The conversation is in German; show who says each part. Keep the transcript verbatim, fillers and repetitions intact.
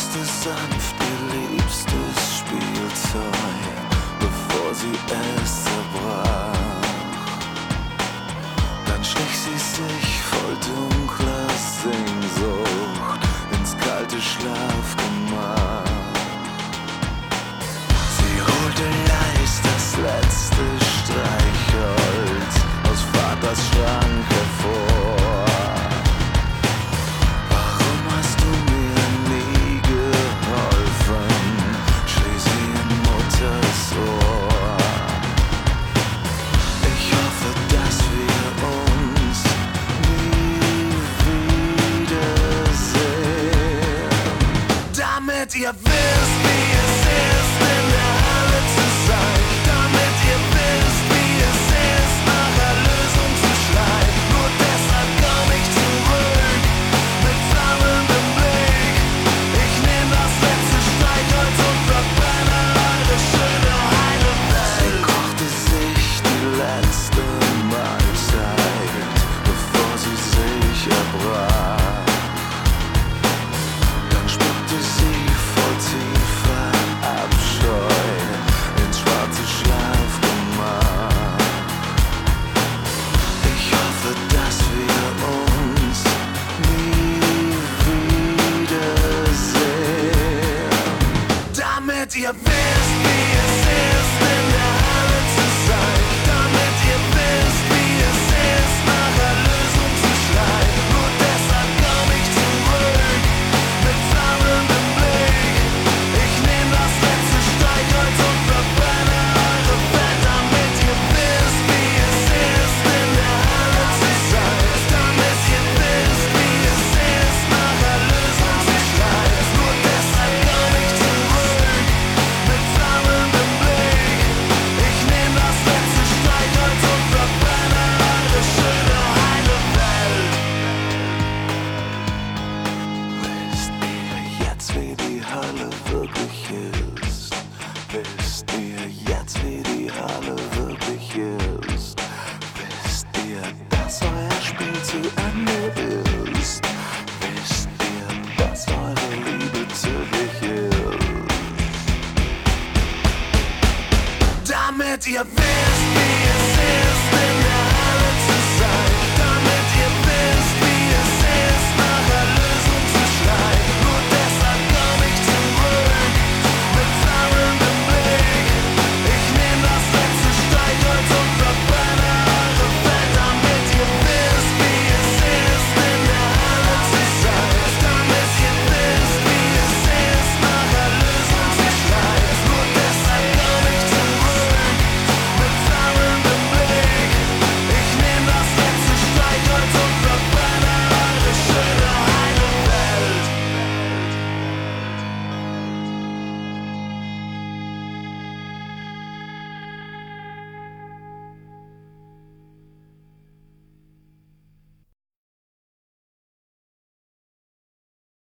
Speaker 1: küsste sanft ihr liebstes Spielzeug, bevor sie es zerbrach. Dann schlich sie sich voll dunkler Sehnsucht ins kalte Schlafgemach. Sie holte leis das letzte Streichholz aus Vaters Schrank hervor. Warum hast du mir nie geholfen? Schrie sie in Mutters Ohr. Ich hoffe, dass wir uns nie wiedersehen, damit ihr wisst,